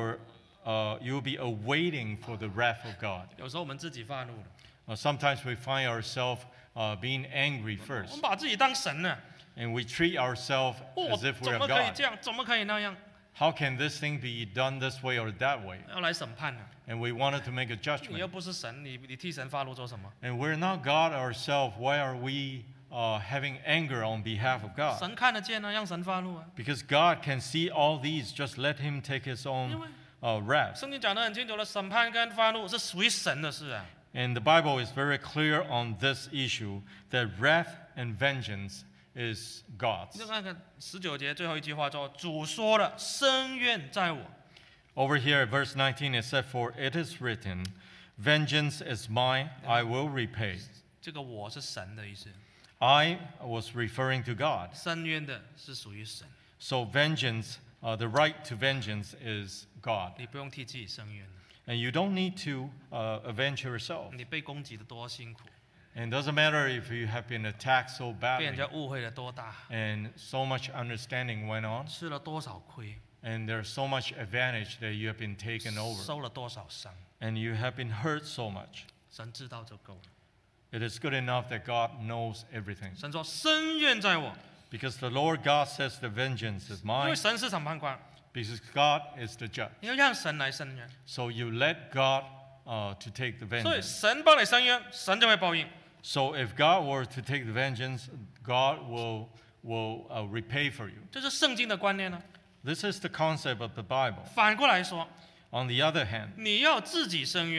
be awaiting for the wrath of God. 有时候我们自己发怒了， Sometimes we find ourselves being angry 我 first, 们把自己当神呢。 and we treat ourselves 哦， as if 怎 we're 么可以 God. 这样？怎么可以那样？ How can this thing be done this way or that way? 要来审判呢？ And we wanted to make a 你又 judgment. 不是神，你替神发怒做什么？ And we're not God ourselves. Why are we having anger on behalf of God? 神看得见啊，让神发怒啊。 Because God can see all these. Just let Him take His 因 own 为 wrath. 圣经讲得很清楚了，审判跟发怒是属于神的事啊。 And the Bible is very clear on this issue that wrath and vengeance is 你 God's. 就看看19节最后一句话说：“主说了，深愿在我。 Over here at verse 19 it said, For it is written, Vengeance is mine, I will repay. ” 这个“我”是神的意思， I was referring to God. 深渊的是属于神， So vengeance, the right to vengeance is God. 你不用替自己伸冤， And you don't need to avenge yourself. 你被攻击的多辛苦， And it doesn't matter if you have been attacked so 被人 badly 家误会了多大， and so much understanding went on, 吃了多少亏， and there's so much advantage that you have been taken over, 受了多少伤， and you have been hurt so much. 神知道就够了。 It is good enough that God knows everything. 神说：“深愿在我。” Because the Lord God says the vengeance is 因为 mine, 神是审判官， because God is the judge. 你要让神来伸冤， So you let God to take the 所以 vengeance. 神帮你伸冤，神就会报应。 So if God were to take the vengeance, God will repay for you. 这是圣经的观念呢。 This is the concept of the Bible. 反过来说， On the other hand, 你要自己伸冤，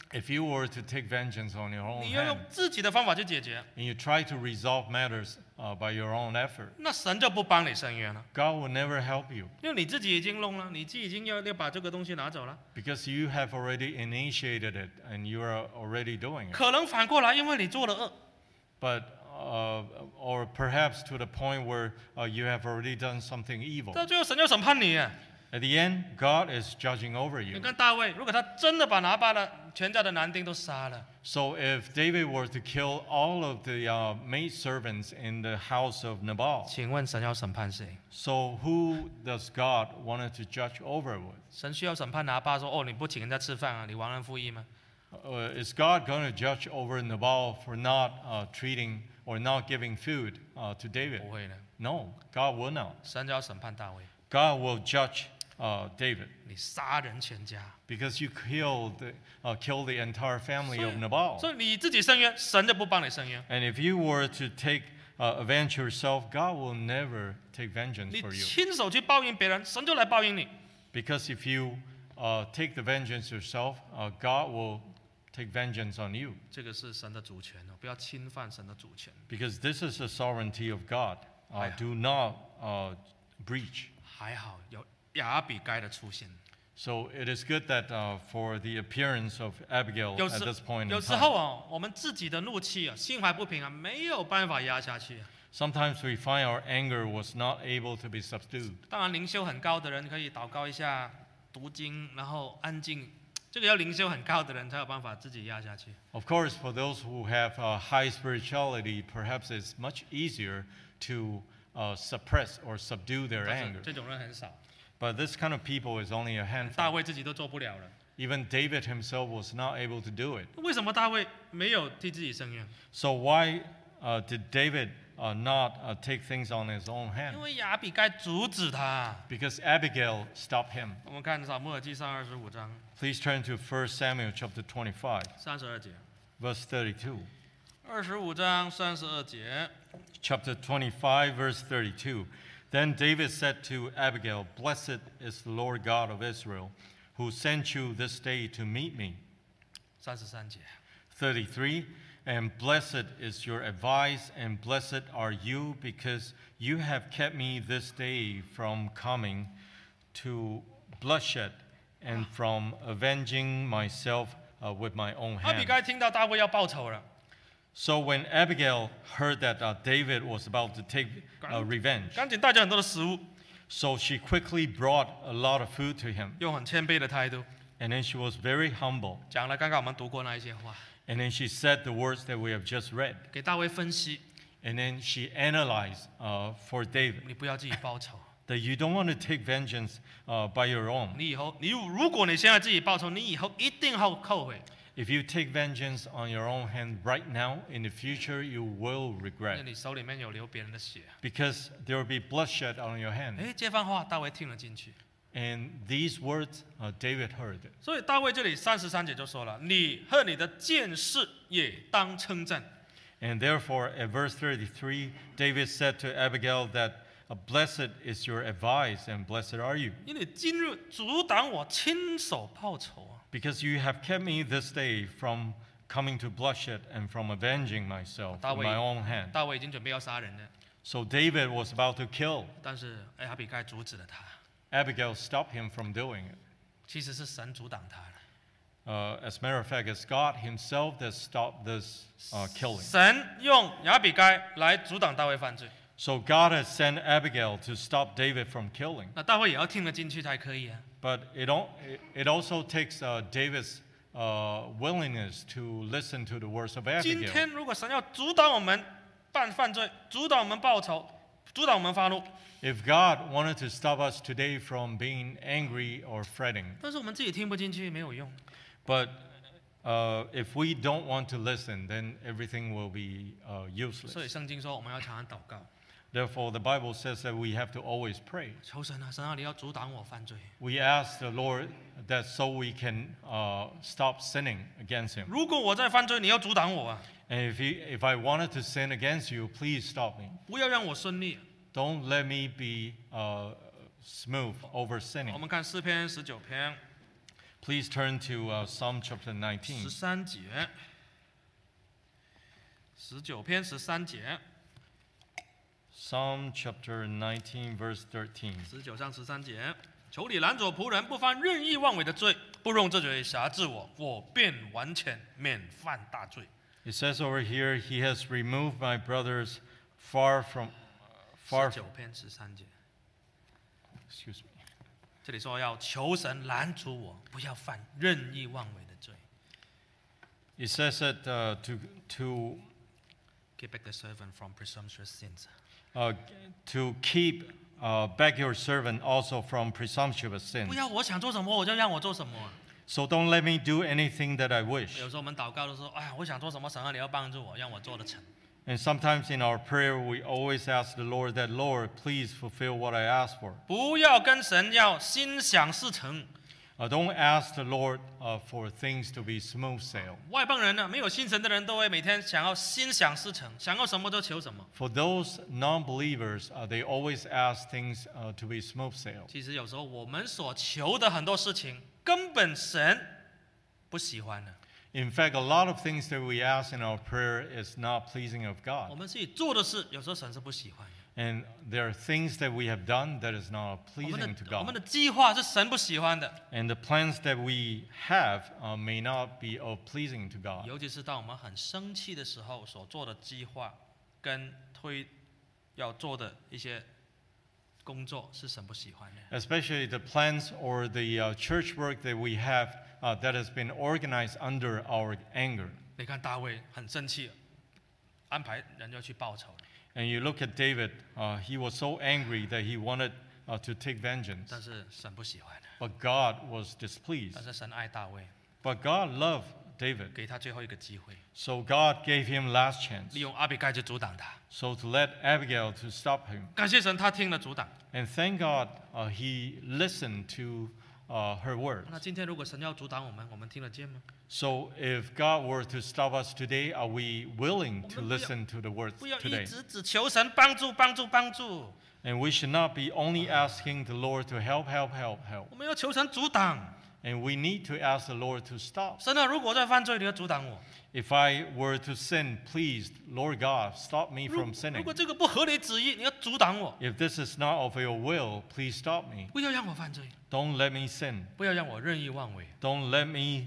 If you were to take vengeance on your own 你要用 hand 自己的方法去解决， and you try to resolve matters by your own effort, 那神就不帮你伸冤了， God will never help you 因为你自己已经弄了，你自己已经要把这个东西拿走了。 because you have already initiated it and you are already doing it. 可能反过来，因为你做了恶， But or perhaps to the point where you have already done something evil. 到最后神要审判你耶。 At the end, God is judging over 你 you. 看大卫，如果他真的把拿巴的全家的男丁都杀了， So if David were to kill all of the maidservants in the house of Nabal, 请问神要审判谁？ so who does God wanted to judge over with? 神需要审判拿巴说：“哦，你不请人家吃饭啊，你忘恩负义吗 Is God going to judge over Nabal for not treating or not giving food to？” David? 不会的， No, God will not. 神就要审判大卫， God will judge David 你杀人全家， because you killed the entire family of 所 Nabal. 以你自己伸冤，神就不帮你伸冤。 And if you were to take avenge yourself, God will never take vengeance 你 for you. 亲手去报应别人，神就来报应你。 Because if you take the vengeance yourself, God will take vengeance on you. 这个是神的主权哦，不要侵犯神的主权。 Because this is the sovereignty of God. Aye. Do not breach. 还好有亚比该的出现， So it is good that for the appearance of Abigail 有 at 时 this point 有 in 时候 time. 哦，我们自己的怒气啊，心怀不平啊，没有办法压下去啊。 Sometimes we find our anger was not able to be subdued. 当然，灵修很高的人可以祷告一下，读经，然后安静。这个要灵修很高的人才有办法自己压下去。 Of course, for those who have high spirituality, perhaps it's much easier to suppress or subdue their 但是 anger. 这种人很少， But this kind of people is only a 大 handful. 卫自己都做不了了。 Even David himself was not able to do it. 为什么大卫没有替自己伸冤？ So why did David not take things on his own 因 hand? 为亚比该阻止他。 Because Abigail stopped him. 我们看撒母耳记上25章 Please turn to 1 Samuel chapter 25, 32节， verse 32. 25章32节。 Chapter 25, verse 32. Then David said to Abigail, Blessed is the Lord God of Israel, who sent you this day to meet me. 33节， 33. And blessed is your advice, and blessed are you, because you have kept me this day from coming to bloodshed and from avenging myself with my own 亚比 hand. 该听到大卫要报仇了， So when Abigail heard that David was about to take revenge, 赶紧带着很多的食物， so she quickly brought a lot of food to him. 用很谦卑的态度 And then she was very humble. 讲了刚刚我们读过那一些话， And then she said the words that we have just read. 给大卫分析， And then she analyzed for David 你不要自己报仇， that you don't want to take vengeance by your own. 你以后如果你现在自己报仇，你以后一定会后悔， If you take vengeance on your own hand right now, in the future you will 因为 regret. 你手里面有流别人的血。 Because there will be bloodshed on your hand. 哎，这番话大卫听了进去， And these words David heard. 所以大卫这里33节就说了：“你和你的剑士也当称赞。 And therefore, at verse 33, David said to Abigail that blessed is your advice and blessed are you, 因为你今日阻挡我亲手报仇啊！ because you have kept me this day from coming to bloodshed and from avenging myself with my own hand. 大卫已经准备要杀人了， So David was about to kill. 但是亚比该阻止了他， Abigail stopped him from doing it. 其实是神阻挡他了。 As a matter of fact, it's God himself that stopped this killing. 神用亚比该来阻挡大卫犯罪， So God has sent Abigail to stop David from killing. 那大卫也要听得进去才可以啊。 But it also takes David's willingness to listen to the words of 今 Abigail. 天如果神要阻挡我们犯罪，阻挡我们报仇，阻挡我们发怒， If God wanted to stop us today from being angry or fretting, 但是我们自己听不进去，没有用。 but if we don't want to listen, then everything will be 所以 useless. 圣经说我们要常常祷告， Therefore, the Bible says that we have to always pray. 求神啊，神啊，你要阻挡我犯罪。 We ask the Lord that so we can stop sinning against Him. 如果我在犯罪，你要阻挡我啊， And if I wanted to sin against you, please stop me. 不要让我顺利。 Don't let me be smooth over 我 sinning. 们看诗篇19篇， Please turn to Psalm chapter 19. 13节，19篇13节， Psalm chapter 19, verse 13. 19章13节，求你拦阻仆人不犯任意妄为的罪，不容这罪辖制我，我便完全免犯大罪。 It says over here, He has removed my brothers far from, far. 19篇13节， Excuse me. 这里说要求神拦阻我，不要犯任意妄为的罪。 It says that to Keep back the servant from presumptuous sins. to keep back your servant also from presumptuous 不 sin. 要我想做什么我就让我做什么。 So don't let me do anything that I wish. 有时候我们祷告都说，哎呀，我想做什么，神啊，你要帮助我，让我做得成。 And sometimes in our prayer, we always ask the Lord that, Lord, please fulfill what I ask for. 不要跟神要心想事成。 Don't ask the Lord for things to be smooth sail. 外邦人呢，没有信神的人都会每天想要心想事成，想要什么就求什么。 For those non-believers, they always ask things to be smooth sail. 其实有时候我们所求的很多事情，根本神不喜欢的。 In fact, a lot of things that we ask in our prayer is not pleasing of 我 God. 们自己做的事，有时候神是不喜欢的。 And there are things that we have done that is not 我们 pleasing to 的 God. 计划是神不喜欢的， And the plans that we have may not be of pleasing to God. 尤其是当我们很生气的时候所做的计划，跟要做的一些工作是神不喜欢的。 Especially the plans or the church work that we have that has been organized under our anger. 你看大卫很生气，安排人要去报仇了， And you look at David, he was so angry that he wanted to take vengeance. 但是神不喜欢的。 But God was displeased. 但是神爱大卫， But God loved David. 给他最后一个机会， So God gave him last chance. 利用阿比该去阻挡他。 So to let Abigail to stop him. 感谢神，他听了阻挡。 And thank God he listened to her words. 那今天如果神要阻挡我们，我们听得见吗？ So if God were to stop us today, are we willing to listen to the words 不要一 today? 直只求神帮助、帮助、帮助， And we should not be only asking the Lord to help. 我们要求神阻挡。 And we need to ask the Lord to stop. 神啊，如果我在犯罪，你要阻挡我。 If I were to sin, please, Lord God, stop me 如 from 如 sinning. 果这个不合你旨意，你要阻挡我， If this is not of your will, please stop me. 不要让我犯罪， Don't let me sin. 不要让我任意妄为。 Don't let me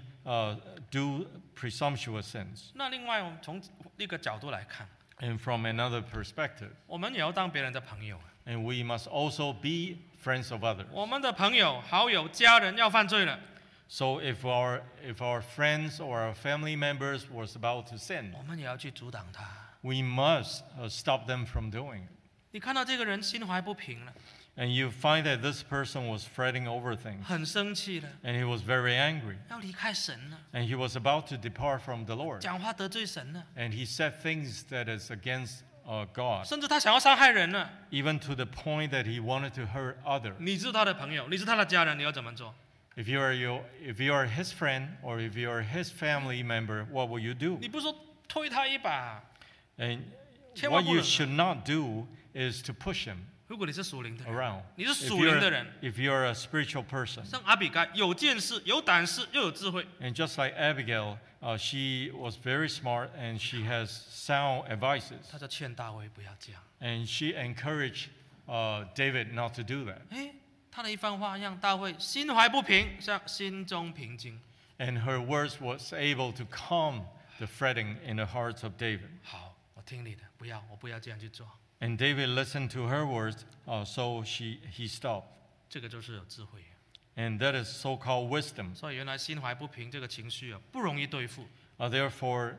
do presumptuous sins. 那另外，我们从一个角度来看， And from another perspective, 我们也要当别人的朋友。 and we must also be friends of others. 我们的朋友、好友、家人要犯罪了， So if our friends or our family members was about to sin, 我们也要去阻挡他。 we must stop them from doing it. 你看到这个人心怀不平了， And you find that this person was fretting over things, 很生气了， and he was very angry, 要离开神了， and he was about to depart from the Lord, 讲话得罪神了， and he said things that is against God, 甚至他想要伤害人了。 even to the point that he wanted to hurt others. 你是他的朋友，你是他的家人，你要怎么做？ If you are his friend or if you are his family member, what will you do? 你不是说推他一把？ And 千万 what 不能 you should not do is to push him 如果你是属灵的人， around. 你是 If 属灵的人， you're a spiritual person, 像阿比该有见识、有胆识又有智慧， and just like Abigail, she was very smart and she has sound advices, 他就劝大卫不要这样。 and she encouraged David not to do that. 哎，他的一番话让大卫心怀不平，像心中平静。 And her words was able to calm the fretting in the hearts of David. 好，我听你的，我不要这样去做。 And David listened to her words, so he stopped. 这个就是有智慧。 And that is so-called wisdom. 所以原来心怀不平这个情绪啊，不容易对付。 Therefore,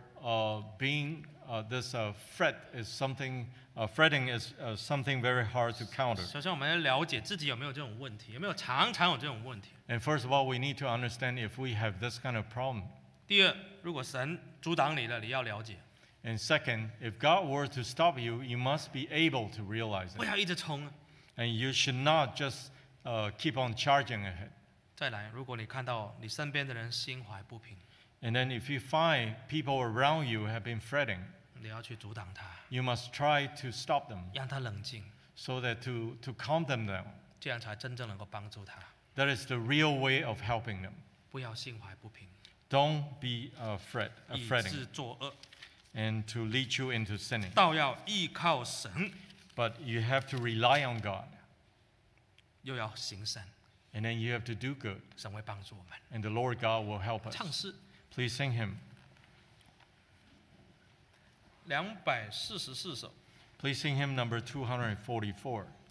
this fret is something. Fretting is something very hard to counter. 首先，我们要了解自己有没有这种问题，有没有常常有这种问题。 And first of all, we need to understand if we have this kind of problem. 第二，如果神阻挡你了，你要了解， And second, if God were to stop you, you must be able to realize 不 it. 要一直冲啊。 And you should not just keep on charging ahead. 再来，如果你看到你身边的人心怀不平， And then if you find people around you have been fretting, 你要去阻挡他， you must try to stop them 让他冷静， so that to calm them down. 这样才真正能够帮助他。 That is the real way of helping them. 不要心怀不平， Don't be 以 fretting 致作恶， and to lead you into sinning. 倒要依靠神， But you have to rely on God. 又要行善， And then you have to do good. 神会帮助我们。 And the Lord God will help us. 唱诗 Please sing him. 244首。 Please sing him number 244.